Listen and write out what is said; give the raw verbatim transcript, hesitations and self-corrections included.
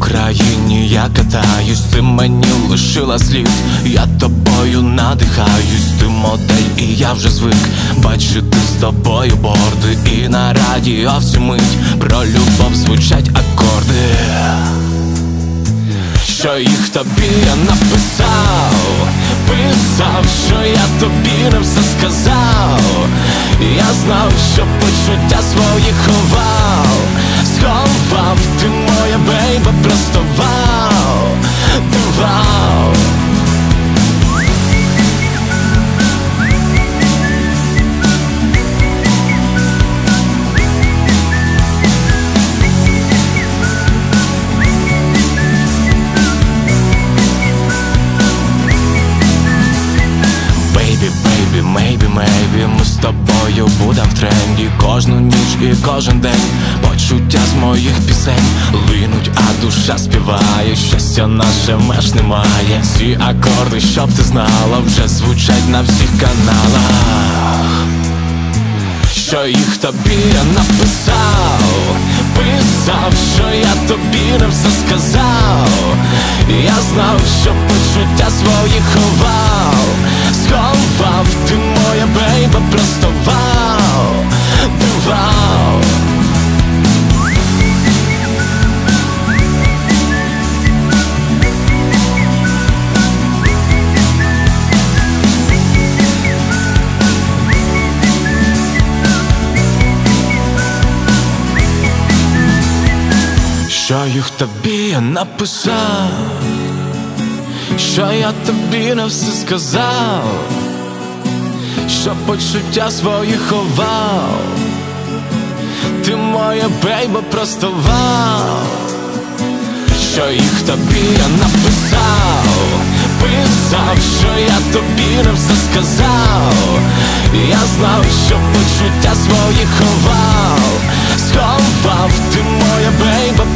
Україні я катаюсь, ти мені лишила слід, я тобою надихаюсь, ти модель і я вже звик бачити з тобою борди. І на радіо в цю мить про любов звучать акорди, що їх тобі я написав, писав, що я тобі не все сказав. Я знав, що почуття свої ховав, сховав, ти моя бейба, просто вау, ти вау. Maybe, maybe, ми з тобою будем в тренді кожну ніч і кожен день. Почуття з моїх пісень линуть, а душа співає. Щастя наше меж немає. Ці акорди, щоб ти знала, вже звучать на всіх каналах, що їх тобі я написав, писав, що я тобі не все сказав. Я знав, що почуття свої ховав, сховав, ти моя бейба, просто вау, ти вау. Що їх тобі я написав, що я тобі не все сказав, що почуття свої ховав, ти моя бейба, просто вау. Що їх тобі я написав, писав, що я тобі не все сказав. Я знав, що почуття свої ховав, сховав, ти моя бейба,